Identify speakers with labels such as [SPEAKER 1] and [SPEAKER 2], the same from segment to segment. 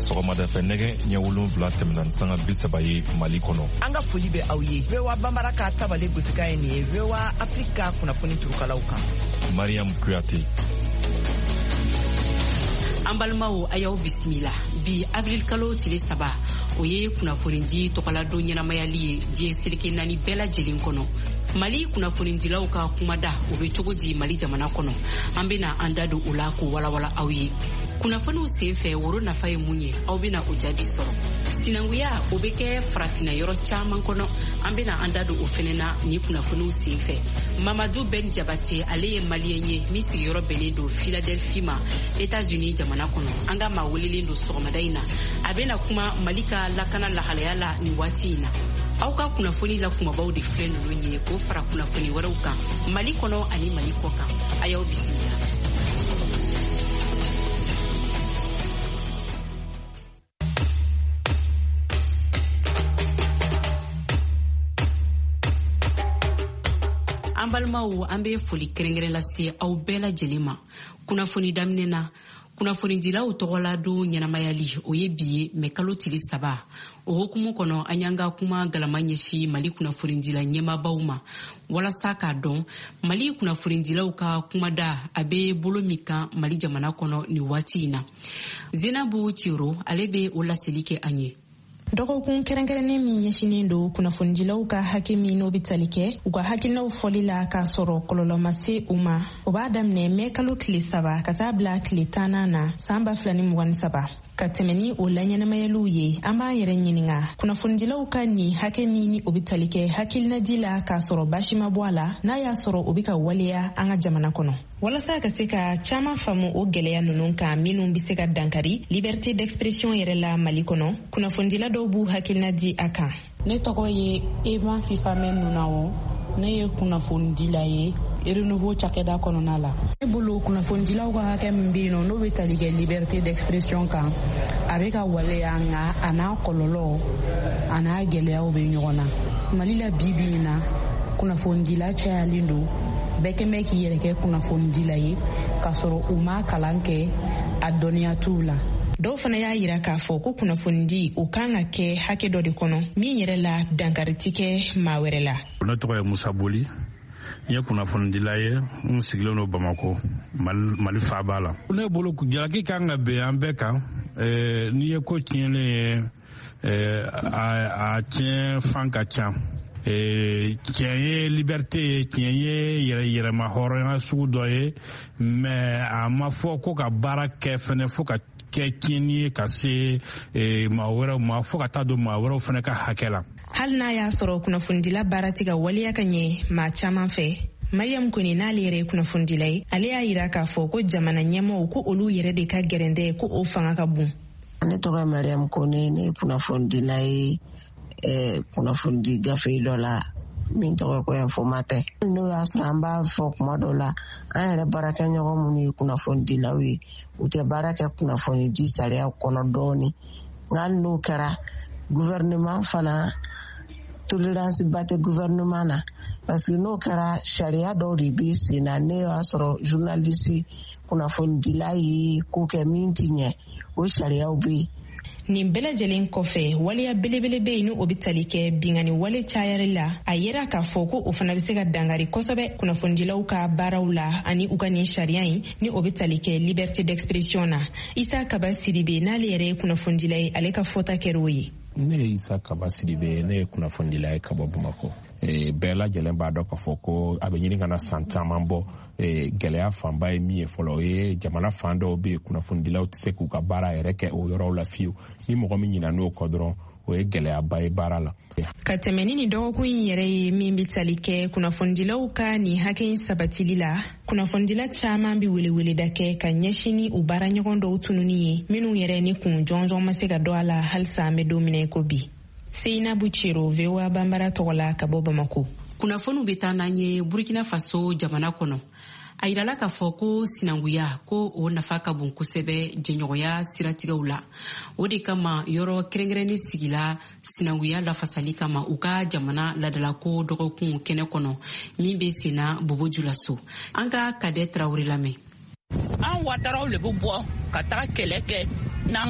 [SPEAKER 1] sɔgɔmada fɛ nɛgɛ ɲɛ 7 tɛmɛna sanga 30 ye Mali kɔnɔ.
[SPEAKER 2] An ka foli bɛ aw ye. VOA Bambara ka tabale gosika ye nin ye. VOA Afrika kunnafoni turukalaw kan.
[SPEAKER 1] Mariam Kuyate.
[SPEAKER 3] An balimaw a y'aw bisimila. Bi avril kalo tile 3 o ye kunnafonidi tɔgɔladon ɲɛnamayali ye diɲɛ seleke 4 bɛɛ lajɛlen kɔnɔ. Mali kunnafonidilaw ka kumada o bɛ cogo di Mali jamana kɔnɔ. An bɛna an da don o la k'o walawala aw ye. Kunnafoniw senfɛ woro nafa ye mun ye aw bɛna o jaabi sɔrɔ. Sinanguya o bɛ kɛ farafina yɔrɔ caman kɔnɔ. An bɛna an da don o fɛnɛ na ni kunnafoniw senfɛ. Mamadou Ben Jabate ale ye Malien ye min sigiyɔrɔ bɛnnen don Philadelphie ma États-Unis jamana kɔnɔ. An ka maa welelen don sɔgɔmada in na. A bɛna kuma Mali ka lakana lahalaya la nin waati in na. Aw ka kunnafoni la kumabaw de filɛ ninnu ye k'o fara kunnafoni wɛrɛw kan Mali kɔnɔ ani Mali kɔ kan. A y'aw bisimila. An balimaw an bɛ foli kɛrɛnkɛrɛn lase aw bɛɛ lajɛlen ma. Kunnafoni daminɛ na kunnafonidilaw tɔgɔladon ɲɛnamayali o ye bi ye mɛ kalo tile 3 o hukumu kɔnɔ an y'an ka kuma galama ɲɛsi Mali kunnafonidila ɲɛmaabaw ma walasa k'a dɔn Mali kunnafonidilaw ka kumada a bɛ bolo min kan Mali jamana kɔnɔ ni waati in na. Zenabu Tiro ale bɛ o laseli kɛ an ye.
[SPEAKER 4] Dɔgɔkun kɛrɛnkɛrɛnnen min ɲɛsinen don kunnafonidilaw ka hakɛ min n'o bɛ tali kɛ u ka hakilinaw fɔli la k'a sɔrɔ kɔlɔlɔ ma se u ma o b'a daminɛ mɛ kalo tile 3 ka taa bila tile 10 na san 2023 ka tɛmɛ ni o laɲɛnamayaliw ye. An b'an yɛrɛ ɲininka kunnafonidilaw ka nin hakɛ min ni o bɛ tali kɛ hakilinadi la k'a sɔrɔ baasi ma bɔ a la n'a y'a sɔrɔ o bɛ ka waleya an ka jamana kɔnɔ. Walasa ka se ka caman faamu o gɛlɛya ninnu kan minnu bɛ se ka dankari liberté d'expression yɛrɛ la Mali kɔnɔ kunnafonidila dɔw b'u hakilina di a kan.
[SPEAKER 5] Ne tɔgɔ ye Eva Fifamɛ Nunawo. Ne ye kunnafonidila ye Renouveau cakɛda kɔnɔna la. Ne bolo kunnafonidilaw ka hakɛ min bɛ yen nɔ n'o bɛ tali kɛ liberté d'expression kan a bɛ ka waleya nka a n'a kɔlɔlɔ a n'a gɛlɛyaw bɛ ɲɔgɔn na. Mali la bi in na kunnafonidila cayalen don. Bɛɛ kɛmɛ k'i yɛrɛ kɛ kunnafonidila ye k'a sɔrɔ u ma kalan kɛ a dɔnniya t'u la.
[SPEAKER 4] Dɔw fana y'a yira k'a fɔ ko kunnafonidi o kan ka kɛ hakɛ dɔ de kɔnɔ min yɛrɛ la dankari tɛ kɛ maa wɛrɛ la.
[SPEAKER 6] Ne tɔgɔ ye Musa Boli. N ye kunnafonidila ye n sigilen don Bamako Mali faaba la. Ne bolo jalaki kan ka bɛn an bɛɛ kan n'i ye ko tiɲɛlen ye a tiɲɛ fan ka ca. Tiɲɛ ye liberté ye tiɲɛ ye yɛrɛma hɔrɔnya sugu dɔ ye mais a ma fɔ ko ka baara kɛ fɛnɛ fo ka kɛ tiɲɛni ye ka se maa wɛrɛw ma fo ka taa don maa wɛrɛw fɛnɛ ka hakɛ la.
[SPEAKER 4] Hali n'a y'a sɔrɔ kunnafonidila baara tɛ ka waleya ka ɲɛ maa caman fɛ Mariam Kone n'ale yɛrɛ ye kunnafonidila ye ale y'a yira k'a fɔ ko jamana ɲɛmɔgɔw ko olu yɛrɛ de ka gɛrɛndɛ ko o fanga ka bon.
[SPEAKER 7] Ne tɔgɔ ye Mariam Kone ne ye kunnafonidila ye kunnafonidi gafe dɔ la min tɔgɔ ko informateur. N'o y'a sɔrɔ an b'a fɔ kuma dɔw la an yɛrɛ baarakɛɲɔgɔn minnu ye kunnafonidilaw ye u tɛ baara kɛ kunnafonidi sariya kɔnɔ dɔɔni nka hali n'o kɛra gouvernement fana tolérance ba tɛ gouvernement na parce que n'o kɛra sariya dɔw de bɛ sen na ne y'a sɔrɔ journaliste kunnafonidila ye ko kɛ min tɛ ɲɛ o sariyaw bɛ yen.
[SPEAKER 4] Nin bɛɛ lajɛlen kɔfɛ waleya belebele bɛ yen ni o bɛ tali kɛ bingani wale cayali la a yera k'a fɔ ko o fana bɛ se ka dankari kosɛbɛ kunnafonidilaw ka baaraw la ani u ka nin sariya in ni o bɛ tali kɛ liberté d'expression na. Isa Kaba Sidibe n'ale yɛrɛ ye kunnafonidila ye ale ka fɔta kɛra o ye.
[SPEAKER 8] Ne ye Isa Kaba Sidibe ne ye kunnafonidila ye ka bɔ Bamakɔ. Bɛɛ lajɛlen b'a dɔn k'a fɔ ko a bɛ ɲini ka na san caman bɔ gɛlɛya fanba ye min ye fɔlɔ o ye jamana fan dɔw bɛ kunnafonidilaw tɛ se k'u ka baara yɛrɛ kɛ o yɔrɔw la fiyewu ni mɔgɔ min ɲinɛ n'o kɔ dɔrɔn o ye gɛlɛyaba ye baara la.
[SPEAKER 4] Ka tɛmɛ ni dɔgɔkun in yɛrɛ ye min bɛ tali kɛ kunnafonidilaw ka nin hakɛ in sabatili la kunnafonidila caman bɛ weleweleda kɛ ka ɲɛsin ni u baara ɲɔgɔn dɔw tununi ye minnu yɛrɛ ni kun jɔnjɔn ma se ka dɔ a la halisa an bɛ don min na ko bi. Seinabu Ciro VOA Bambara tɔgɔ la ka bɔ Bamako.
[SPEAKER 3] Kunnafoniw bɛ taa n'an ye Burkina Faso jamana kɔnɔ. A yirala k'a fɔ ko sinanguya ko o nafa ka bon kosɛbɛ jɛɲɔgɔnya siratigɛw la. O de kama yɔrɔ kɛrɛnkɛrɛnni sigila sinanguya lafasali kama u ka jamana ladalako dɔgɔkun kɛnɛ kɔnɔ min bɛ senna Bobojoula so. An ka Kadɛ Traoré lamɛn.
[SPEAKER 9] An wataraw le bɛ bɔ ka taga kɛlɛ kɛ n'an ka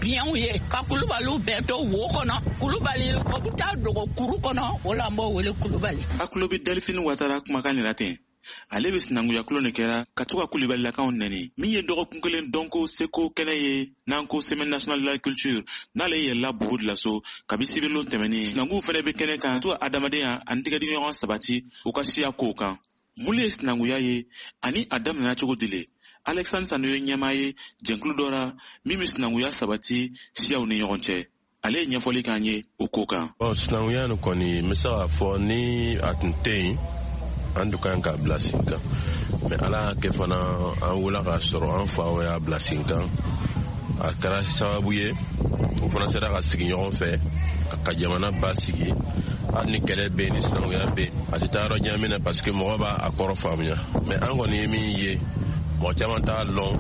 [SPEAKER 9] biɲɛw ye ka kulubaliw bɛɛ to wo kɔnɔ kulubali o bɛ taa dogo kuru kɔnɔ o la an b'o wele kulubali.
[SPEAKER 10] a tulo bɛ Delphine Ouattara kumakan de la ten ale bɛ sinankuya kulo de kɛra ka to ka kulubalilakaw nɛni min ye dɔgɔkun kelen dɔn ko seko kɛnɛ ye n'an ko semaine nationale de la culture n'ale yɛlɛla bugu de la so kabi sibilon tɛmɛnen sinankuw fɛnɛ bɛ kɛnɛ kan to adamadenya ani tɛgɛdiɲɔgɔn sabati u ka siya kow kan mun ye sinankuya ye ani a daminɛna cogo di le Alexandre Sano ye ɲɛmaa ye jɛnkulu dɔ la min bɛ sinankuya sabati siyaw ni ɲɔgɔn cɛ ale ye ɲɛfɔli k'an ye o ko kan.
[SPEAKER 11] Sinankuya nin kɔni n bɛ se k'a fɔ ni a tun tɛ yen an dun kan k'a bila sen kan mɛ ala y'a kɛ fana an wula k'a sɔrɔ an faw y'a bila sen kan a kɛra sababu ye o fana sera ka sigi ɲɔgɔn fɛ ka jamana ba sigi hali ni kɛlɛ bɛ yen ni sinankuya bɛ yen a tɛ taa yɔrɔ jan min na parce que mɔgɔ b'a a kɔrɔ faamuya mɛ an kɔni ye min ye mɔgɔ caman t'a lɔn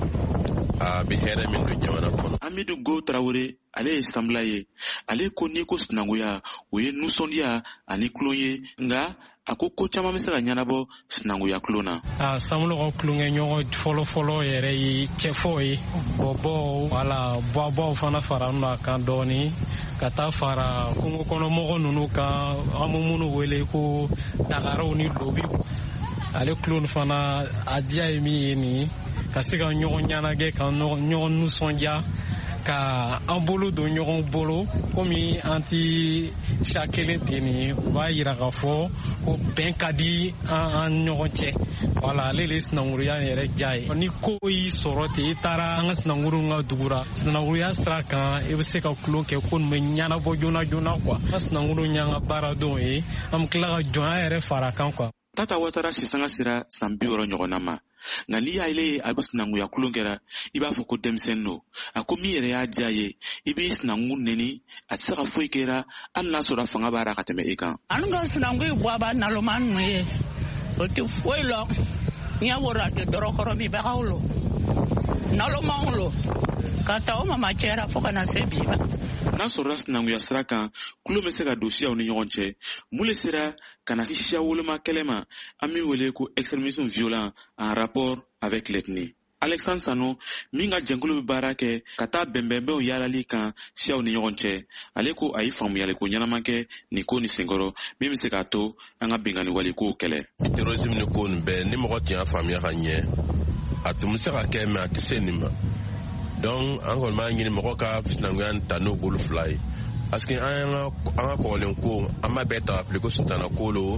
[SPEAKER 11] a bɛ hɛrɛ min don jamana kɔnɔ.
[SPEAKER 10] Amidou Go Traoré ale ye sanbila ye ale ko ni ko sinankuya o ye nusɔndiya ani kulon ye nka a ko caman bɛ se ka ɲɛnabɔ sinankuya kulon na.
[SPEAKER 12] Samɔgɔw kulonkɛ ɲɔgɔn fɔlɔfɔlɔ yɛrɛ ye cɛfɔ ye bɔbɔw wala bɔbɔw fana fara ɲɔgɔn kan dɔɔni ka taa fara kungo kɔnɔ mɔgɔ ninnu kan an bɛ minnu wele ko dagaraw ni lobiw ale kulon fana a diya ye min ye nin ka se ka ɲɔgɔn ɲɛnajɛ ka ɲɔgɔn nisɔndiya ka an bolo don ɲɔgɔn bolo komi an ti siya kelen ten nin u b'a yira k'a fɔ ko bɛn ka di an ɲɔgɔn cɛ wala ale de ye sinankunya yɛrɛ diya ye ni ko y'i sɔrɔ ten i taara an ka sinankuruw ka dugu la sinankunya sira kan i bɛ se ka tulon kɛ ko nin bɛ ɲɛnabɔ joona joona kuwa an ka sinankuruw y'an ka baaradenw ye an bɛ tila ka jɔnya yɛrɛ fara kan kuwa.
[SPEAKER 10] Tata Ouattara sisanga sira san 60 ɲɔgɔnna ma nka n'i y'a ye a bɛ sinankuya kulon kɛra i b'a fɔ ko denmisɛnnin don a ko min yɛrɛ y'a diya ye i b'i sinankun neni a tɛ se ka foyi kɛra hali n'a sɔrɔ fanga b'a la ka tɛmɛ i kan.
[SPEAKER 9] an ka sinankun bɔ a b'a naloma ninnu ye o tɛ foyi lɔ ɲɛ woro a tɛ dɔrɔkɔrɔ min bagaw lo nalomaw lo ka taa o mama cɛra fo ka na se bi ma.
[SPEAKER 10] n'a sɔrɔla sinankuya sira kan kulo bɛ se ka don siyaw ni ɲɔgɔn cɛ mun le sera ka na se siya woloma kɛlɛ ma an min wele ko extrémisme violent en rapport avec l'ethnie. Alexandre Sano min ka jɛnkulu bɛ baara kɛ ka taa bɛnbɛnbɛnw yaalali kan siyaw ni ɲɔgɔn cɛ ale ko a ye faamuyali ko ɲɛnama kɛ nin ko ni senkɔrɔ min bɛ se k'a to an ka bɛnkanni wale kow kɛlɛ.
[SPEAKER 11] terrorisme ni ko nin bɛɛ ni mɔgɔ tun y'a faamuya ka ɲɛ a tun bɛ se ka kɛ mɛ a tɛ se nin ma donc an kɔni b'a ɲini mɔgɔ ka sinankuya ta n'o bolo fila ye parce que an ka kɔrɔlen ko an b'a bɛɛ ta ka fili ko sutana ko lo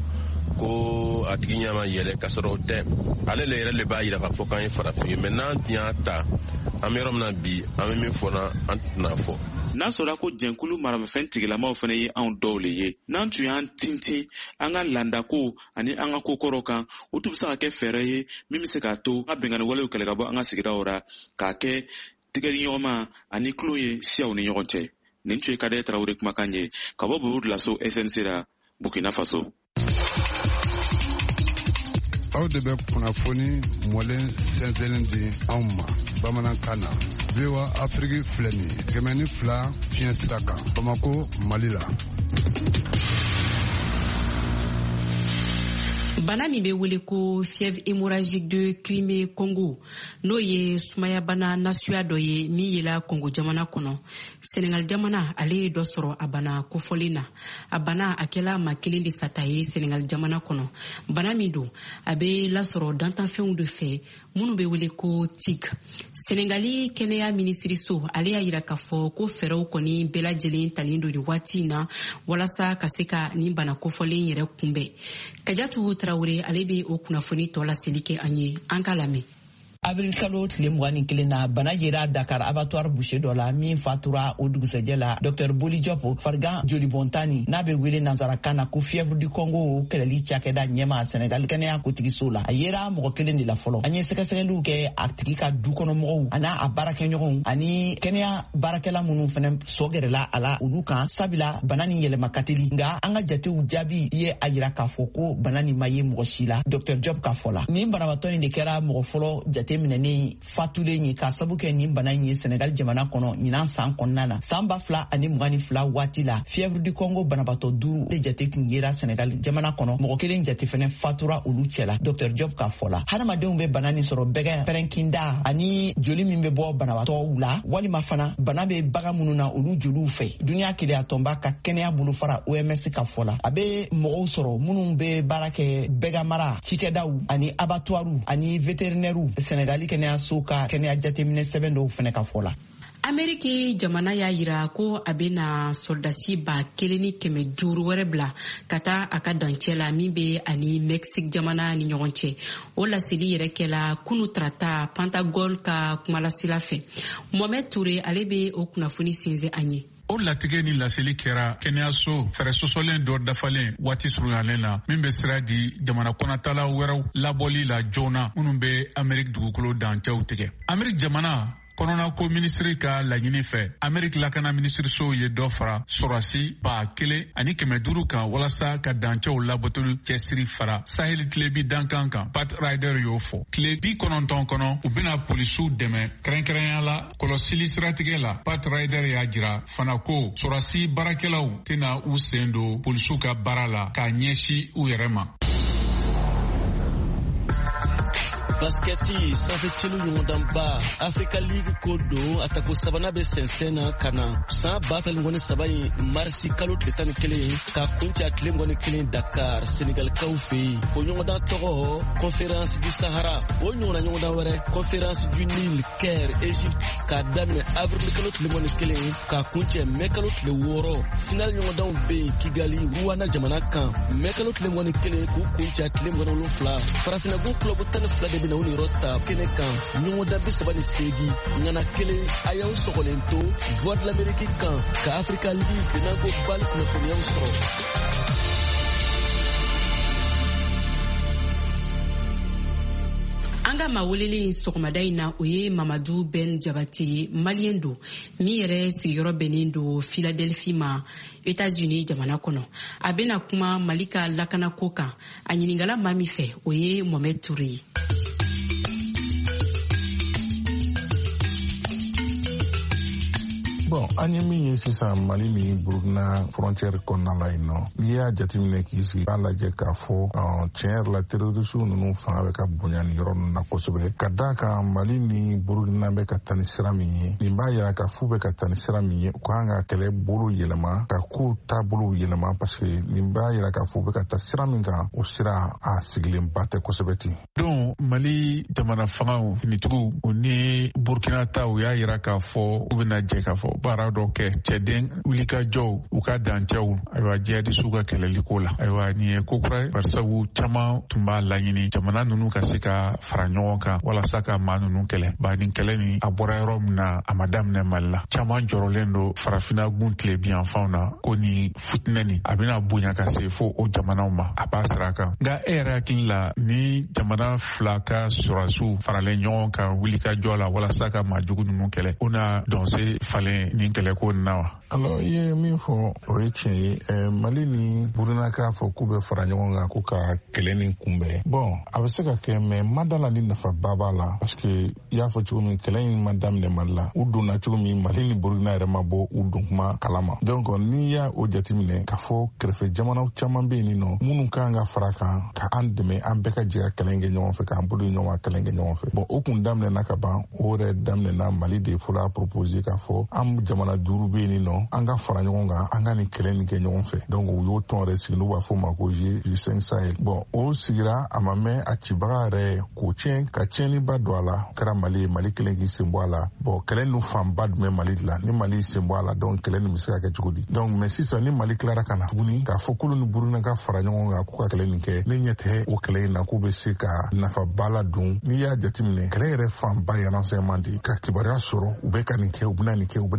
[SPEAKER 11] ko a tigi ɲama yɛlɛ ka sɔrɔ o tɛ ale le yɛrɛ le b'a yira k'a fɔ k'an ye farafin ye mɛ n'an tun y'a ta an bɛ yɔrɔ min na bi an bɛ min fɔ na an tɛna fɔ.
[SPEAKER 10] n'a sɔrɔ ko jɛnkulu maramafɛn tigilamaw fana ye anw dɔw le ye n'an tun y'an tintin an ka landako ani an ka kokɔrɔw kan o tun bɛ se ka kɛ fɛɛrɛ ye min bɛ se k'a to an ka bɛnkanni walew kɛlɛ ka bɔ an ka sigidaw ra k'a kɛ tigɛdiɲɔgɔnma ani kulon ye siyaw ni ɲɔgɔn cɛ. nin tun ye Kadɛrɛ Tarawele kumakan ye ka bɔ Burundi laso SNC ra Burkina Faso.
[SPEAKER 13] aw de bɛ kunnafoni mɔlen sɛnsɛnlen di anw ma bamanankan na VOA Afrique filɛ nin ye 102 fiɲɛ sira kan Bamako Mali la.
[SPEAKER 3] Bana min bɛ wele ko fièvre hémorragique de Crimée Congo n'o ye sumaya bana nasuya dɔ ye min yela Congo jamana kɔnɔ. Senegal jamana ale ye dɔ sɔrɔ a bana kofɔlen na. A bana a kɛla maa kelen de sata ye Senegal jamana kɔnɔ. Bana min don a bɛ lasɔrɔ dantanfɛnw de fɛ minnu bɛ wele ko TIG. Senegali kɛnɛya minisiriso ale y'a yira k'a fɔ ko fɛɛrɛw kɔni bɛɛ lajɛlen talen don nin waati in na walasa ka se ka nin bana kofɔlen yɛrɛ kunbɛn. Kajatu Traoré ale bɛ o kunnafoni tɔ laseli kɛ an ye an ka lamɛn.
[SPEAKER 2] Avril kalo tile 21 na bana yera Dakar abattoir boucher dɔ la min fatura o dugusɛjɛ la Dr Boli Diop farigan joli bontani n'a bɛ wele nanzarakan na ko fièvre du Congo kɛlɛli cakɛda ɲɛma Senegal kɛnɛya kotigiso la a yera mɔgɔ kelen de la fɔlɔ an ye sɛgɛsɛgɛliw kɛ a tigi ka dukɔnɔmɔgɔw a n'a a baarakɛɲɔgɔnw ani kɛnɛya baarakɛla minnu fɛnɛ sɔgɛrɛla a la olu kan sabula bana ni yɛlɛma ka teli nka an ka jatew jaabi ye a yira k'a fɔ ko bana ni ma ye mɔgɔ si la Dr Diop ka fɔ la nin banabatɔ in de kɛra mɔgɔ fɔlɔ jate jateminɛni fatulen ye ka sabu kɛ nin bana ye Senegal jamana kɔnɔ ɲinan san kɔnɔna na san 2022 waati la fièvre du Congo banabatɔ 5 de jate kun yera Senegal jamana kɔnɔ mɔgɔ kelen jate fɛnɛ fatura olu cɛla Dr Diop ka fɔ la hadamadenw bɛ bana nin sɔrɔ bɛgɛ pɛrɛnkinda ani joli min bɛ bɔ banabatɔw la walima fana bana bɛ bagan minnu na olu joliw fɛ duniya kelen a tɔnba ka kɛnɛya bolo fara OMS ka fɔ la a bɛ mɔgɔw sɔrɔ minnu bɛ baara kɛ bɛgɛ mara cikɛdaw ani abattoirs ani vétérinaires Senegali kɛnɛyaso ka kɛnɛya jateminɛ sɛbɛn dɔw fɛnɛ ka fɔ la.
[SPEAKER 3] Ameriki jamana y'a yira ko a bena soldasi 1,500 wɛrɛ bila ka taa a ka dancɛ la min bɛ ani Mexique jamana ni ɲɔgɔn cɛ. O laseli yɛrɛ kɛla kunu tarata Pentagol ka kumalasira fɛ. Mohamed Touré ale bɛ o kunnafoni sinsin an ye.
[SPEAKER 14] O latigɛ ni laseli kɛra kɛnɛyaso fɛɛrɛ sɔsɔlen dɔ dafalen waati surunyalen na min bɛ sira di jamana kɔnɔtala wɛrɛw labɔli la joona minnu bɛ Ameriki dugukolo dancɛw tigɛ. Ameriki jamana kɔnɔna ko minisiri ka laɲini fɛ Ameriki lakana minisiriso ye dɔ fara sɔrɔsi 1,500 kan walasa ka dancɛw labɔtolu cɛsiri fara Sahel tilebi dankan kan. Pat Ryder y'o fɔ. Tile 90 kɔnɔ u bɛna polisiw dɛmɛ kɛrɛnkɛrɛnya la kɔlɔsili siratigɛ la. Pat Ryder y'a jira fana ko sɔrɔsi baarakɛlaw tɛna u sen don polisiw ka baara la k'a ɲɛsin u yɛrɛ ma.
[SPEAKER 15] Basketi sanfɛ celu ɲɔgɔndanba Africa League ko don a tako sabana bɛ sɛnsɛn na ka na san 2023 in marisi kalo tile 11 ka kunci a tile 21 Dakar Senegalikaw fɛ yen. O ɲɔgɔndan tɔgɔ Conférence du Sahara. O ɲɔgɔnna ɲɔgɔndan wɛrɛ Conférence du Nil Caire Égypte k'a daminɛ avril kalo tile 21 ka kuncɛ mai kalo tile 6. Final ɲɔgɔndanw bɛ yen Kigali Rwanda jamana kan mai kalo tile 21 k'u kunci a tile 27. Farafinnabu club 12 de bɛna u ni yɔrɔ ta kɛnɛ kan ɲɔgɔndan 38 ŋana kelen a y'aw sɔgɔlen to Voix de l'Amérique kan ka Africa League n'an ko bali kunnafoniyaw sɔrɔ.
[SPEAKER 3] An ka mawuleli sɔgɔmada in na o ye Mamadou Ben Jabate Malien do min yɛrɛ sigiyɔrɔ bɛnnen do Philadelphie ma États-Unis jamana kɔnɔ. A bɛna kuma Mali ka lakanako kan. A ɲiningala maa min fɛ o ye Mohamed Touré.
[SPEAKER 16] Bon, an ye min ye sisan Mali ni Burkina frontière kɔnɔna la yen nɔ n'i y'a jateminɛ k'i sigi k'a lajɛ k'a fɔ tiɲɛ yɛrɛ la terrorisiw ninnu fanga bɛ ka bonya ni yɔrɔ ninnu na kosɛbɛ ka d'a kan Mali ni Burkina bɛ ka taa ni sira min ye nin b'a yira k'a fɔ bɛ ka taa ni sira min ye u kan ka kɛlɛ bolo yɛlɛma ka kow taabolo yɛlɛma parce que nin b'a yira k'a fɔ bɛ ka taa sira min kan o sira a sigilenba tɛ kosɛbɛ ten.
[SPEAKER 14] Donc Mali jamana fangaw finitigiw u ni Burkina ta u y'a yira k'a fɔ u bɛna jɛ k'a fɔ baara dɔ kɛ cɛden wulikajɔw u ka dancɛw ayiwa jihadisiw ka kɛlɛliko la ayiwa nin ye ko kura ye barisabu caman tun b'a laɲini jamana ninnu ka se ka fara ɲɔgɔn kan walasa ka maa ninnu kɛlɛ ba nin kɛlɛ nin a bɔra yɔrɔ min na a ma daminɛ Mali la caman jɔrɔlen don farafinna gun tile biyanfanw na ko ni futinɛ nin a bɛna bonya ka se fo o jamanaw ma a b'a sira kan nka e yɛrɛ hakili la ni jamana fila ka sɔrɔdasiw faralen ɲɔgɔn kan wulikajɔ la walasa ka maajugu ninnu kɛlɛ o na dɔnse falen nin kɛlɛko nin na wa.
[SPEAKER 16] Alors i ye min fɔ o ye tiɲɛ ye Mali ni Burkina k'a fɔ k'u bɛ fara ɲɔgɔn kan ko ka kɛlɛ nin kunbɛn bon a bɛ se ka kɛ mais ma da la ni nafaba b'a la parce que i y'a fɔ cogo min kɛlɛ in ma daminɛ Mali la u donna cogo min Mali ni Burkina yɛrɛ ma bɔ u don kuma kalama donc n'i y'a o jateminɛ k'a fɔ kɛrɛfɛ jamanaw caman bɛ yen nɔ minnu kan ka fara kan ka an dɛmɛ an bɛɛ ka jɛ ka kɛlɛ kɛ ɲɔgɔn fɛ k'an bolo ɲɔgɔn ka kɛlɛ kɛ ɲɔgɔn fɛ bon o kun daminɛna ka ban o yɛrɛ daminɛna Mali de fɔlɔ a proposer k'a fɔ an jamana 5 bɛ yen nɔ an ka fara ɲɔgɔn kan an ka nin kɛlɛ nin kɛ ɲɔgɔn fɛ donc u y'o tɔn yɛrɛ sigi n'u b'a fɔ o ma ko G5 Sahel bon o sigira a ma mɛn a cibaga yɛrɛ k'o tiɲɛ ka tiɲɛniba don a la kɛra Mali ye Mali kelen k'i sen bɔ a la bon kɛlɛ ninnu fanba dun bɛ Mali de la ni Mali sen bɔ a la donc kɛlɛ nin bɛ se ka kɛ cogo di donc mais sisan ni Mali tilara ka na tuguni k'a fɔ k'olu ni Burkina ka fara ɲɔgɔn kan k'u ka kɛlɛ nin kɛ ne ɲɛ tɛ o kɛlɛ in na k'u bɛ se ka nafaba la dun n'i y'a jateminɛ kɛlɛ yɛrɛ fanba ye renseignement de ka kibaruya sɔrɔ u bɛ ka nin kɛ u bɛna nin kɛ u bɛna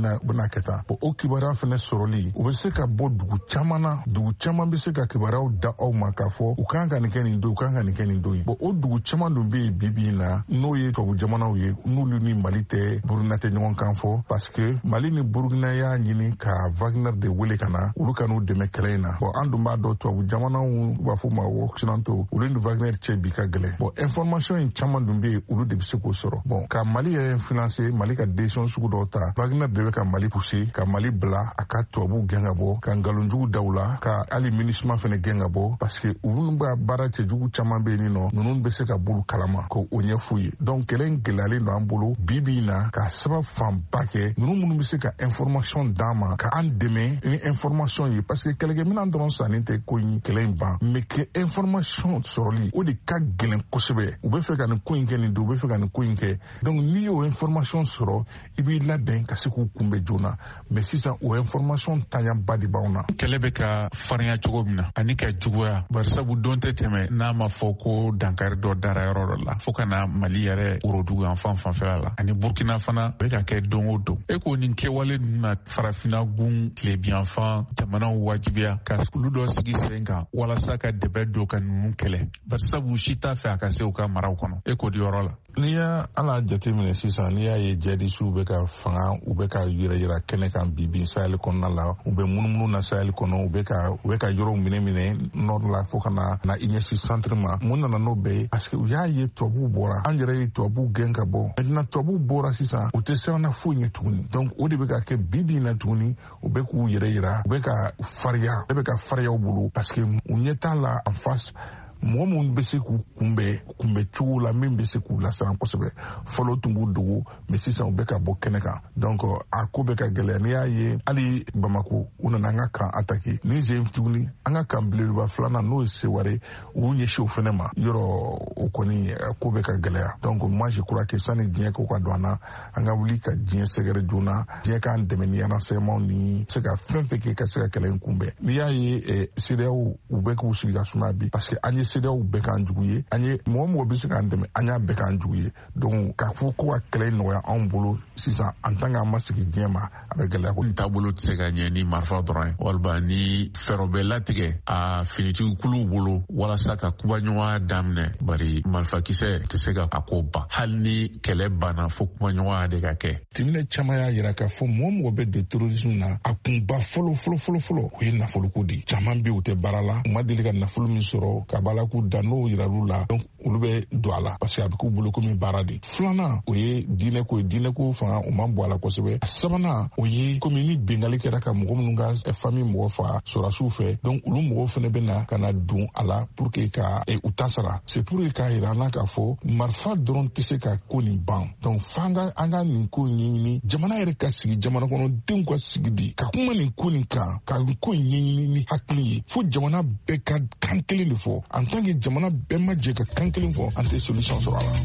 [SPEAKER 16] bena kɛta bon o kibaruya fɛnɛ sɔrɔli u bɛ se ka bɔ dugu caman bɛ se ka kibaruyaw da aw ma k'a fɔ u kan ka nin kɛ nin don u kan ka nin kɛ nin don ye bon o dugu caman dun bɛ yen bibi in na n'o ye tubabu jamanaw ye n'olu ni Mali tɛ Burukina tɛ ɲɔgɔn kan fɔ parce que Mali ni Burukina y'a ɲini ka Wagner de wele ka na olu ka n'u dɛmɛ kɛlɛ in na bon an dun b'a dɔn tubabu jamanaw b'a fɔ ma occidentaux olu ni Wagner cɛ bi ka gɛlɛn bon information in caman dun bɛ yen olu de bɛ se k'o sɔrɔ bon ka Mali yɛrɛ influencer Mali ka décision sugu dɔw ta Wagner de bɛ ka Mali pousser ka Mali bila a ka tubabu gɛn ka bɔ ka nkalonjugu daw la ka hali MINUSMA fɛnɛ gɛn ka bɔ parce que olu b'a baara cɛjugu caman bɛ yen nɔ ninnu bɛ se ka bolo kalama ko o ɲɛf'u ye donc kɛlɛ in gɛlɛyalen don an bolo bibi in na ka sababu fanba kɛ ninnu minnu bɛ se ka information d'an ma ka an dɛmɛ ni information ye parce que kɛlɛkɛminɛn dɔrɔn sanni tɛ ko in kɛlɛ in ban mais que information sɔrɔli o de ka gɛlɛn kosɛbɛ u bɛ fɛ ka nin ko in kɛ nin don u bɛ fɛ ka nin ko in kɛ donc n'i y'o information sɔrɔ i b'i labɛn ka se k'u kunbɛn joona mais sisan o information taɲaba de b'anw na.
[SPEAKER 14] Kɛlɛ bɛ ka farinya cogo min na ani ka juguya bari sabu don tɛ tɛmɛ n'a ma fɔ ko dankari dɔ dara yɔrɔ dɔ la fo ka na Mali yɛrɛ worodugu yan fanfɛla la ani Burkina fana bɛ ka kɛ don o don e ko nin kɛwale ninnu na farafinna gun tilebiyanfan jamanaw wajibiya ka olu dɔ sigi sen kan walasa ka dɛbɛ don ka ninnu kɛlɛ bari sabu si t'a fɛ a ka se u ka maraw kɔnɔ e k'o di yɔrɔ la.
[SPEAKER 16] N'i y'a ala jateminɛ sisan n'i y'a ye jihadisiw bɛ ka fanga u bɛ ka yɛrɛyɛrɛ kɛnɛ kan bibi Sahel kɔnɔna la u bɛ munumunu na Sahel kɔnɔ u bɛ ka yɔrɔw minɛ nord la fo ka na i ɲɛsin centre ma mun nana n'o bɛɛ ye parce que u y'a ye tubabuw bɔra an yɛrɛ ye tubabuw gɛn ka bɔ maintenant tubabuw bɔra sisan u tɛ siranna foyi ɲɛ tuguni donc o de bɛ ka kɛ bibi in na tuguni u bɛ k'u yɛrɛ yira u bɛ ka fariya bɛ ka fariyaw bolo parce que u ɲɛ t'a la en face mɔgɔ minnu bɛ se k'u kunbɛn cogo la min bɛ se k'u lasiran kosɛbɛ fɔlɔ tun b'u dogo mais sisan u bɛ ka bɔ kɛnɛ kan donc a ko bɛ ka gɛlɛya n'i y'a ye hali Bamako u nana an ka kan attaquer ni zen tuguni an ka kan belebeleba filanan n'o ye Seware u ɲɛsin o fɛnɛ ma yɔrɔ o kɔni ko bɛ ka gɛlɛya donc moi je crois que sani diɲɛ ko ka don an na an ka wuli ka diɲɛ sɛgɛrɛ joona diɲɛ k'an dɛmɛ ni renseignement ni se ka fɛn fɛn kɛ ka se ka kɛlɛ in kunbɛn n'i y'a ye CEDEAO u bɛ k'u sigi ka sumaya bi parce que an ye CEDEAO bɛɛ k'an jugu ye an ye mɔgɔ bɛ se k'an dɛmɛ an y'a bɛɛ k'an jugu ye donc k'a fɔ ko ka kɛlɛ nɔgɔya anw bolo sisan en tant que an ma sigi diɲɛ ma a bɛ gɛlɛya ko
[SPEAKER 14] taabolo tɛ se ka ɲɛ ni marifa dɔrɔn ye walima ni fɛɛrɛ bɛ latigɛ a finitigikuluw bolo walasa ka kumaɲɔgɔnya daminɛ bari marifakisɛ tɛ se ka a ko ban hali ni kɛlɛ banna fo kumaɲɔgɔnya de ka kɛ.
[SPEAKER 16] Timinɛ caman y'a jira k'a fɔ mɔgɔ bɛ don terrorisme na a kunba fɔlɔ o ye nafoloko de ye caman bɛ u tɛ baara la u ma deli ka nafolo min sɔrɔ ka bala k'u dan n'o yirar'u la donc olu bɛ don a la parce que a bɛ k'u bolo komi baara de filanan o ye diinɛko fanga o man bɔ a la kosɛbɛ a sabanan o ye komi ni bengali kɛra ka mɔgɔ minnu ka famille mɔgɔ faga sɔrɔdasiw fɛ donc olu mɔgɔw fana bɛ na ka na don a la pour que ka u ta sara c'est pour que k'a jira an na k'a fɔ marifa dɔrɔn tɛ se ka ko nin ban donc f'an ka nin ko ɲɛɲini jamana yɛrɛ ka sigi jamana kɔnɔdenw ka sigi de ka kuma nin ko nin kan ka nin ko ɲɛɲini ni hakili ye fo jamana bɛɛ ka kan kelen de fɔ en tant que jamana bɛɛ ma jɛ ka kan kelen fɔ an tɛ solution sɔrɔ a la.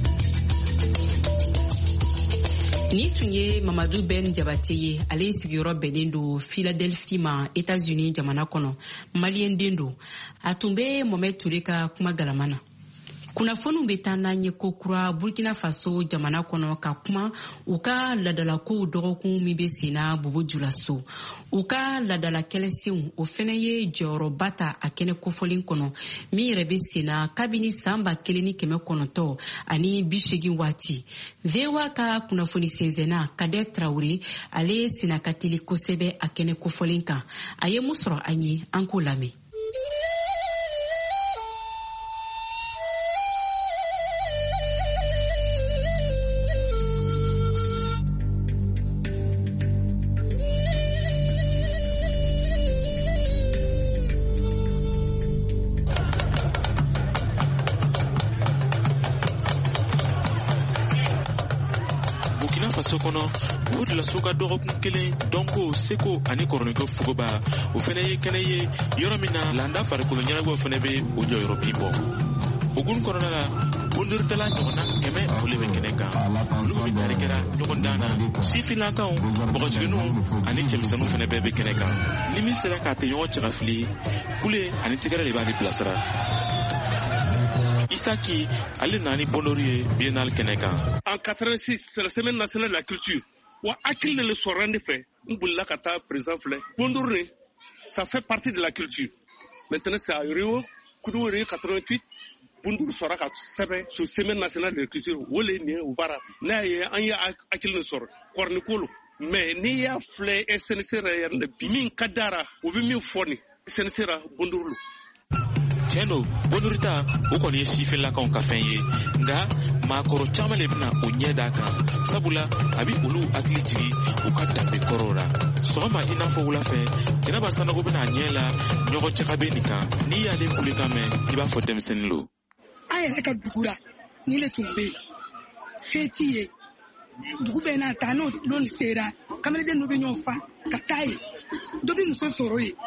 [SPEAKER 3] Ni tun ye Mamadu Ben Jabate ye ale sigiyɔrɔ bɛnnen don Philadelphie ma États-Unis jamana kɔnɔ Malien den don a tun bɛ Mohamed Touré ka kuma galama na. Kunnafoniw bɛ taa n'an ye ko kura Burkina Faso jamana kɔnɔ ka kuma u ka ladalakow dɔgɔkun min bɛ sen na Bobo Dioulasso u ka ladala kɛlɛsenw o fana ye jɔyɔrɔba ta a kɛnɛ kofɔlen kɔnɔ min yɛrɛ bɛ sen na kabini san 1980 ani 80 waati VOA ka kunnafoni sɛnsɛnna Kader Traoré ale senna ka teli kosɛbɛ a kɛnɛ kofɔlen kan a ye mun sɔrɔ an ye an k'o lamɛn.
[SPEAKER 10] Bobo Dioulasso ka dɔgɔkun kelen Donko Seko ani Kɔrɔniko Fugoba o fɛnɛ ye kɛnɛ ye yɔrɔ min na landa farikolo ɲɛnabɔ fɛnɛ bɛ o jɔyɔrɔ bin bɔ o gun kɔnɔna la bondiritala ɲɔgɔnna 100 olu bɛ kɛnɛ kan olu bɛ tari kɛra ɲɔgɔn dan na sifinlakaw bɔgɔjigininw ani cɛmisɛnninw fɛnɛ bɛɛ bɛ kɛnɛ kan ni min sera k'a tɛ ɲɔgɔn cɛgafili kule ani tigɛrɛ de b'a ni bilasira Isaki ale nani Bondori biennale kɛnɛ kan.
[SPEAKER 17] En 86, c'est la semaine nationale de la culture. wa akil le sorande fait mbulla kata président flé bondurne ça fait partie de la culture maintenant c'est à Rio Kuduri 88 bundur sora ka sebe sur semaine nationale de culture wole ne ubara na ye anya akil le sor kornikolo mais ni ya flé SNC le bimin kadara ou bimin foni SNC bondurlu
[SPEAKER 10] Chendo bonurita o koni ye sifela kan ka fɛn ye nga maakɔrɔ caman le bena o ɲɛ d'a kan sabula a bi olu hakili jigi u ka danbe kɔrɔw la sɔgɔma i n'a fɔ wula fɛ jɛnɛba sanogo bena a ɲɛ la ɲɔgɔn cɛka be nin kan n'i y'ale kulekan mɛn i b'a fɔ denmisɛnnin lo
[SPEAKER 18] a yɛrɛ ka dugura ni le tun be feti ye dugu bɛ n'a ta n'o sera kamelenden n'u bɛ ɲɔgɔn fa ka taa ye dɔ bɛ muso sɔrɔ ye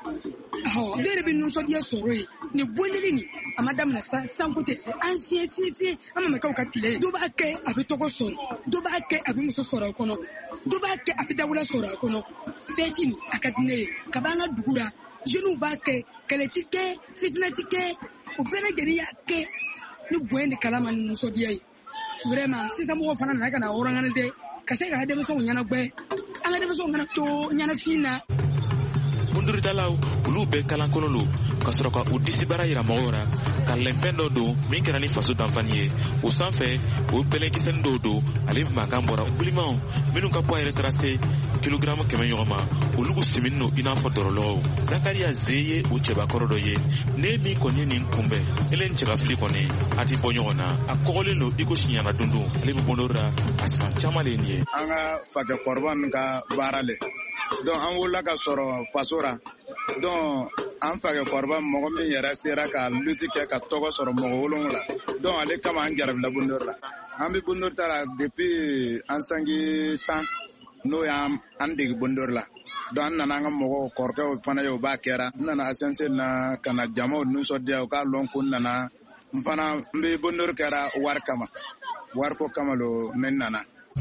[SPEAKER 18] dɔ yɛrɛ bɛ nisɔndiya sɔrɔ ye ni bondeli ni a ma daminɛ san ko tɛ an sinsin an mamakaw ka tile ye dɔ b'a kɛ a bɛ tɔgɔ sɔrɔ dɔ b'a kɛ a bɛ muso sɔrɔ a kɔnɔ dɔ b'a kɛ a bɛ dawula sɔrɔ a kɔnɔ feti ni a ka di ne ye ka b'an ka dugu la jeunes b'a kɛ kɛlɛ ti kɛ fitinɛ ti kɛ o bɛɛ lajɛlen y'a kɛ ni bonya ni kalama ni nisɔndiya ye vraiment sisan mɔgɔw fana nana ka na organiser ka se ka denmisɛnw ɲɛnabɔ an ka denmisɛnw kana to ɲɛnafin na
[SPEAKER 10] bunduritalaw olu bɛɛ kalankolon lo ka sɔrɔ ka u disi baara yira mɔgɔw ra ka lɛnpɛn dɔ don min kɛra ni faso danfani ye o sanfɛ o bɛlɛnkisɛnin dɔw don ale mankan bɔra bulimaw minnu ka poids yɛrɛ taara se kilogramme 100 ɲɔgɔn ma olu simini no i n'a fɔ dɔrɔlɔgɔw zakariya ze ye o cɛbakɔrɔ dɔ ye ne min kɔni ye nin kunbɛn ele ni cɛkafili kɔni a ti bɔ ɲɔgɔn na a kɔgɔlen do i ko siɲana dundun ale bɛ bɔndori ra a san caman le nin ye
[SPEAKER 19] an ka fakɛkɔrɔba ninnu ka baara le donc an wolola ka sɔrɔ faso ra donc an fakɛkɔrɔba mɔgɔ min yɛrɛ sera ka lutte kɛ ka tɔgɔ sɔrɔ mɔgɔ wolonwula donc ale kama an gɛrɛbila bondori la an bɛ bondori ta la depuis an sangi tan n'o y'an dege bondori la donc an nana an ka mɔgɔw kɔrɔkɛw fana ye o b'a kɛra n nana ASNC na ka na jamaw nisɔndiya u k'a lɔn ko n nana n fana n bɛ bondori kɛra wari kama wariko kama lo ne nana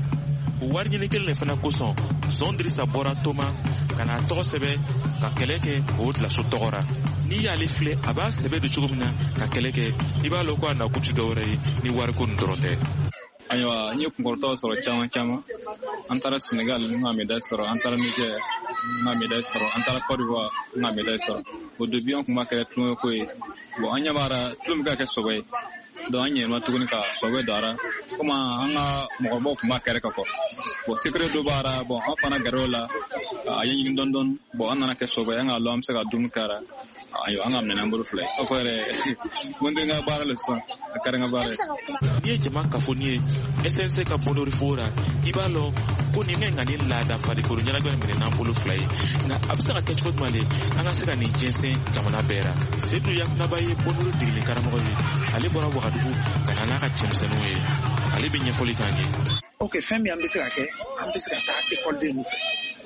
[SPEAKER 10] o wari ɲini kelen de fana kosɔn zon dirisa bɔra toma ka n'a tɔgɔ sɛbɛ ka kɛlɛ kɛ o dilaso tɔgɔ ra n'i y'ale filɛ a b'a sɛbɛ don cogo min na ka kɛlɛ kɛ i b'a lɔn ko a nakun ti dɔwɛrɛ ye ni wariko nin dɔrɔn tɛ
[SPEAKER 20] ayiwa n ye kunkɔrɔtaw sɔrɔ caman caman an taara Senegal n ka médaille sɔrɔ an taara Niger n ka médaille sɔrɔ an taara Côte d'Ivoire n ka médaille sɔrɔ au début an tun b'a kɛ tulon ko ye bon an ɲɛ b'a ra tulon bɛ ka kɛ sɔgɔ ye donc an yɛlɛma tuguni ka sɔbɛ don a ra komi an ka mɔgɔbaw tun b'a kɛrɛ ka kɔ bon secret dɔ b'a ra bon an fana gɛrɛ o la a ye ɲini dɔɔni dɔɔni bon an nana kɛ sɔbɛ an k'a lɔn an bɛ se ka dumuni kɛ a ra ayiwa an ka minɛ an bolo fila ye o fɔ yɛrɛ n tɛ n ka baara le sisan a kɛra n ka baara ye
[SPEAKER 10] n'i ye jama kafo ni ye SNC ka bondori fo ra i b'a lɔn ko nin ka ŋani laada farikolo ɲɛnajɛ minɛ n'an bolo fila ye nka a bɛ se ka kɛ cogo jumɛn le an ka se ka nin jɛnsɛn jamana bɛɛ ra sedu yakunaba ye bondori degeli karamɔgɔ ye ale bɔra Wagadugu ka na n'a ka cɛmisɛnninw ye ale bɛ ɲɛfɔli k'an ye
[SPEAKER 21] ok fɛn min an bɛ se ka kɛ an bɛ se ka taa ekɔliden fɛ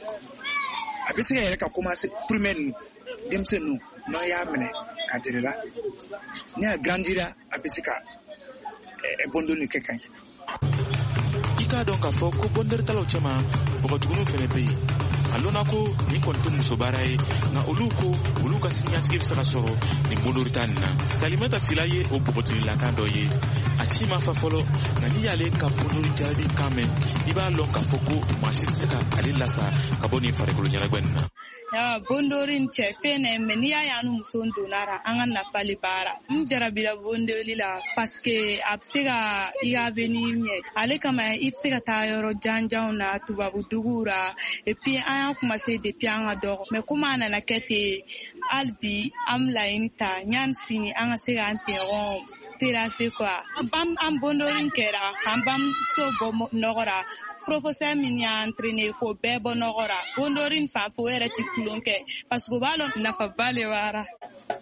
[SPEAKER 21] a bɛ se ka yɛrɛ ka commencer primaire ninnu denmisɛn ninnu n'aw y'a minɛ ka jɛrɛ la ni a grandira a bɛ se ka bondoni kɛ ka ɲɛ
[SPEAKER 10] i k'a dɔn k'a fɔ ko bonderitalaw cɛman bɔgɔtuguninw fɛnɛ bɛ yen a lɔnna ko nin kɔni tɛ muso baara ye nka olu ka siniɲɛsigi bɛ se ka sɔrɔ nin bondorita nin na Salimata Sila ye o bɔgɔtigilakan dɔ ye a si ma fa fɔlɔ nka n'i y'ale ka bondori jaabi kan mɛn i b'a lɔn k'a fɔ ko maa si tɛ se ka ale lasa ka bɔ nin farikolo ɲɛnajɛ nin na
[SPEAKER 22] bondorin cɛ fɛn ne mɛ n'i y'a ye an ni muso donnara an ka nafali baara n jarabira bondoli la parce que a bɛ se ka i ka avenir ɲɛ ale kama i bɛ se ka taa yɔrɔ janjanw na tubabu duguw ra et puis an y'a commencé depuis an ka dɔgɔ mais comme a nana kɛ ten hali bi an bɛ laɲini ta ɲani sini an ka se k'an tɛɲɔgɔn terrasser quoi an bondorin kɛra k'an bamuso bɔ nɔgɔ ra professeur min y'a entraîné ko bɛɛ bɔ nɔgɔ ra bondorin fan fo yɛrɛ ti kulon kɛ parce que u b'a lɔn nafaba le b'a ra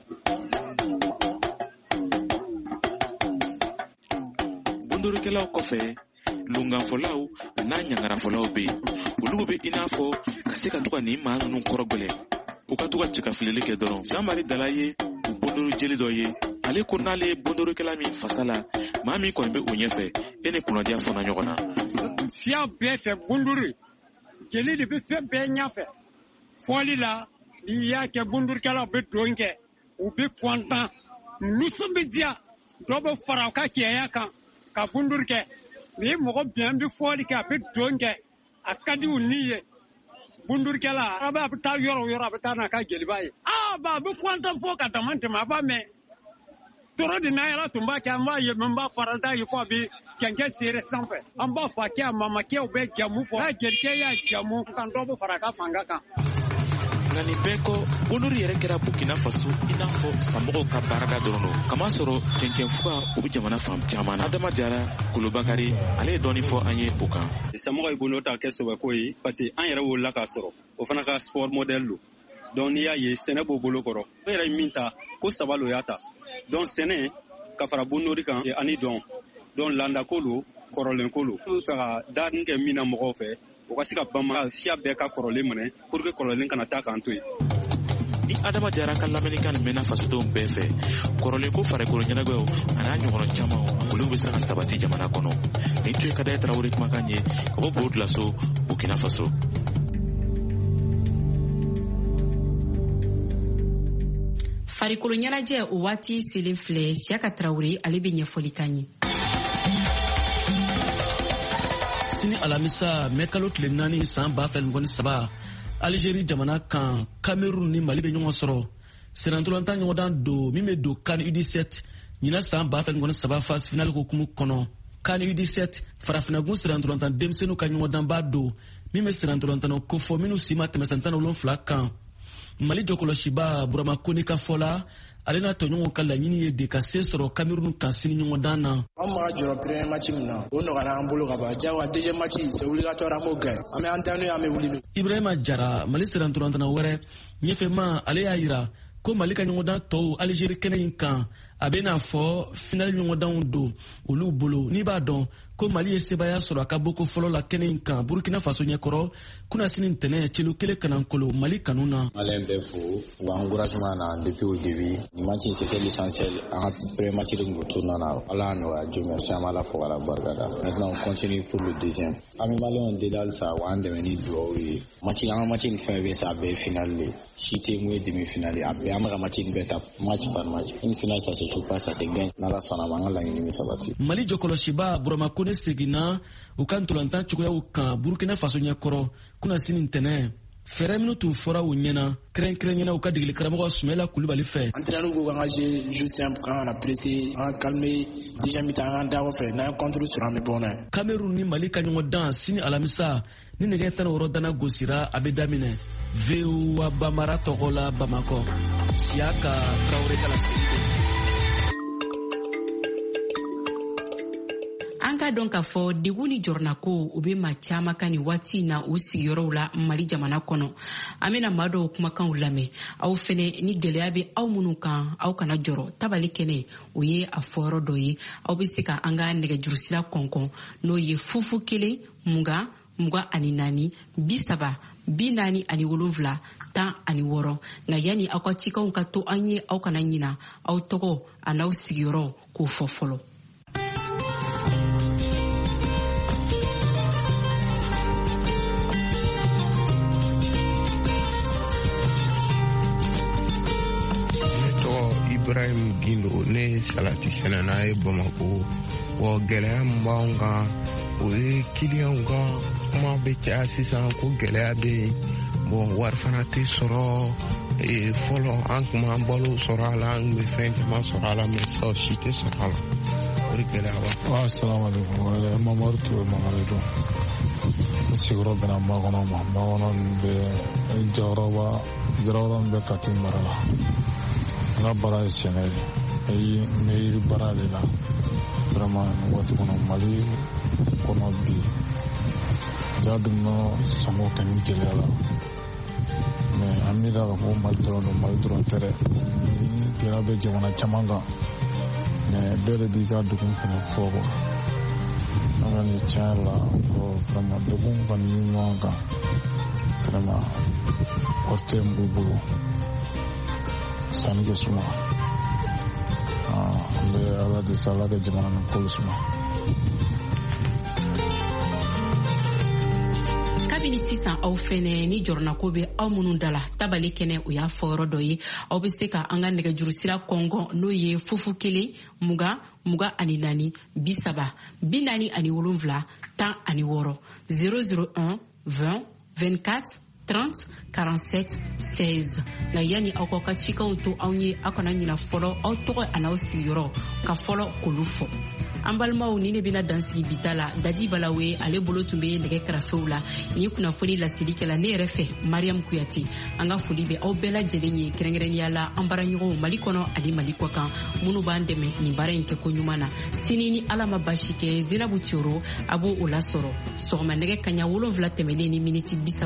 [SPEAKER 10] bondorikɛlaw kɔfɛ lunganfɔlaw n'a ɲangarafɔlaw bɛ yen olu bɛ i n'a fɔ ka se ka to ka nin maa ninnu kɔrɔgɛlɛ u ka to ka cɛkafilili kɛ dɔrɔn Jean-Marie Dala ye bondoro jeli dɔ ye ale ko n'ale ye bondorikɛla min fasa la maa min kɔni bɛ o ɲɛfɛ e ni kunnadiya fɔna ɲɔgɔn na
[SPEAKER 23] siya bɛɛ fɛ bondori jeli de bɛ fɛn bɛɛ ɲɛfɛ fɔli la n'i y'a kɛ bondorikɛlaw bɛ don kɛ u bɛ kɔntan nisɔn bɛ diya dɔ bɛ fara u ka cɛya kan ka bondori kɛ ni mɔgɔ bɛn bɛ fɔli kɛ a bɛ don kɛ a ka di u ni ye bundurikɛla a bɛ taa yɔrɔ o yɔrɔ a bɛ taa n'a ka jeliba ye ba a bɛ kɔntan fɔ ka dama tɛmɛ a b'a mɛn tɔɔrɔ de n'a yɛrɛ tun b'a kɛ an b'a ye mɛ n b'a faranta ye fɔ a bɛ kɛnkɛ seere sanfɛ an b'a fɔ a kɛ a mamakɛw bɛ jamu fɔ n'a jelikɛ y'a jamu kan dɔ bɛ fara a ka fanga kan.
[SPEAKER 10] nka nin bɛɛ kɔ bondori yɛrɛ kɛra Burkina Faso i n'a fɔ sanmɔgɔw ka baarada dɔrɔn don kamasɔrɔ cɛncɛnfuga o bɛ jamana fan caman na. Adama Jara Kolobakari ale ye dɔɔni fɔ an ye o kan.
[SPEAKER 1] Sanmɔgɔw ye bolo ta kɛ sɛbɛko ye parce que an yɛrɛ wolola k'a sɔrɔ o fana ka sport modèle don donc n'i y'a ye sɛnɛ b'o bolo kɔrɔ o yɛrɛ ye min ta ko saba lo y'a ta donc sɛnɛ ka fara bondori kan ani dɔn donc landako lo kɔrɔlenko lo o bɛ fɛ ka dani kɛ min na mɔgɔw fɛ o ka se ka bama siya bɛɛ ka kɔrɔlen minɛ pour que kɔrɔlen kana taa k'an to yen.
[SPEAKER 10] Ni Adama Jara ka lamɛnnikan nin mɛnna fasodenw bɛɛ fɛ kɔrɔlenko farikolo ɲɛnajɛw a n'a ɲɔgɔn caman olu bɛ se ka sabati jamana kɔnɔ. Nin tun ye Kadaye Tarawele kumakan ye ka bɔ Burkina Burkina Faso.
[SPEAKER 3] farikolo ɲɛnajɛ o waati selen filɛ Siyaka Tarawele ale bɛ ɲɛfɔli kan ye.
[SPEAKER 15] Sini alamisa mɛkalo tile 4 san 2023 Algérie jamana kan Cameroun ni Mali bɛ ɲɔgɔn sɔrɔ senatolanta ɲɔgɔndan don min bɛ don CAN U17 ɲina san 2023 phase finale hukumu kɔnɔ. CAN U17 farafinagun senatolantan denmisɛnninw ka ɲɔgɔndan b'a don min bɛ senatolantanw kofɔ minnu si ma tɛmɛ san 17 kan. Mali jɔkɔlɔsiba Burama Kone ka fɔ la ale n'a tɔɲɔgɔnw ka laɲini ye de ka se sɔrɔ Cameroun kan sini ɲɔgɔndan na.
[SPEAKER 5] An b'a jɔrɔ premier match min na o nɔgɔyara an bolo ka ban jagoya deuxième match c'est obligatoire an b'o gagner an bɛ an taa n'o ye an bɛ wuli. Ibrahima Jara Mali senatolantana wɛrɛ ɲɛfɛma ale y'a yira ko Mali ka ɲɔgɔndan tɔw Algérie kɛnɛ in kan a bɛ n'a fɔ finale ɲɔgɔndanw don olu bolo n'i b'a dɔn ko Mali ye sebaya sɔrɔ a ka boko fɔlɔ la kɛnɛ in kan Burkina Faso ɲɛkɔrɔ kuna sini ntɛnɛ celu kelen kanankolo Mali kanu na.
[SPEAKER 6] Malien bɛ fo wa encouragement na depuis au début ni match c'était l'essentiel en premier match de tournoi na ala no Dieu merci à la fo ala barkada maintenant on continue pour le deuxième ami Malien dédal ça wa ande ni do oui match ni fin be ça be finale chité moué demi-finale a be amara match ni beta match par match une finale ça se joue pas ça se gagne na la sana manga la ni sabati.
[SPEAKER 15] Mali jɔkɔlɔsiba Burama Kone seginna u ka ntolantan cogoyaw kan Burkina Faso ɲɛkɔrɔ kuna sini ntɛnɛ fɛɛrɛ minnu tun fɔra u ɲɛna kɛrɛnkɛrɛnɲɛna u ka degeli karamɔgɔ Sumela Kulibali fɛ.
[SPEAKER 5] Entraîneur ko k'an ka jeu simple kan ka presser an ka calmer déjà mi-temps an ka da kɔfɛ n'an ye contrôle sɔrɔ an bɛ bɔ n'a ye. Cameroun
[SPEAKER 15] ni Mali ka ɲɔgɔndan sini alamisa ni nɛgɛ 16 dana gosira a bɛ daminɛ VOA Bamara tɔgɔ la Bamakɔ Siyaka Tarawele Kalasigi.
[SPEAKER 3] An ka dɔn k'a fɔ degun ni jɔrɔnako u bɛ maa caman kan nin waati na u sigiyɔrɔw la Mali jamana kɔnɔ. An bɛna maa dɔw kumakanw lamɛn aw fɛnɛ ni gɛlɛya bɛ aw minnu kan aw kana jɔrɔ tabali kɛnɛ o ye a fɔyɔrɔ dɔ ye aw bɛ se ka an ka nɛgɛjurusira kɔnkɔn n'o ye 01 20 24 30 47 16 nka yanni aw ka cikanw ka to an ye aw kana ɲina aw tɔgɔ a n'aw sigiyɔrɔ k'o fɔ fɔlɔ.
[SPEAKER 24] Ibrahim Gindo ne salati sɛnɛ n'a ye Bamako wa gɛlɛya min b'anw kan o ye kiliyanw ka kuma bɛ caya sisan ko gɛlɛya bɛ yen bon wari fana tɛ sɔrɔ fɔlɔ an tun b'an balo sɔrɔ a la an tun bɛ fɛn caman sɔrɔ a la mɛ sisan si tɛ sɔrɔ a la o de gɛlɛya b'a.
[SPEAKER 16] Asalaamaaleykum Mamadu Ture Mamadu don n sigiyɔrɔ bɛnna Makɔnɔ ma Makɔnɔ bɛ jɔyɔrɔ min bɛ Kati mara la. N ka baara ye sɛnɛ ye n bɛ yiri baara de la vraiment waati kɔnɔ Mali kɔnɔ bi ja dun bɛ sɔngɔ kɛ ni gɛlɛya la mais an bɛ da k'a fɔ Mali dɔrɔn don Mali dɔrɔn tɛ dɛ ni gɛlɛya bɛ jamana caman kan mais bɛɛ de b'i ka degun fana fɔ quoi an ka nin tiɲɛ yɛrɛ la fɔ vraiment degun kɔni bɛ ɲɔgɔn kan vraiment wari tɛ n b'u bolo. Sanni kɛ suma an bɛ ala de sa ala ka jamana nin kolo suma.
[SPEAKER 3] Kabini sisan aw fɛnɛ ni jɔrɔnako bɛ aw minnu da la tabali kɛnɛ o y'a fɔyɔrɔ dɔ ye aw bɛ se ka an ka nɛgɛjurusira kɔngɔn n'o ye 01 20 24 30 47 16 001 20 24 30 47 16 na yani aw ka cikaw to aw ye akona nyina folo aw togo anaw sigiro ka folo kolufo ambalmaw ni ne bina dansigi bitala dadi balawe ale bolo tumbe nege krafeula ni kuna foli la sidikela ne refe Mariam Kuyati anga foli be aw bela jelenye krengrenia la ambaranyo malikono adi malikwa kan munu bandeme ni barenke ko nyumana sinini alama bashike Zinabu Tioro abo olasoro so manege kanya wolonvla temene ni miniti bisa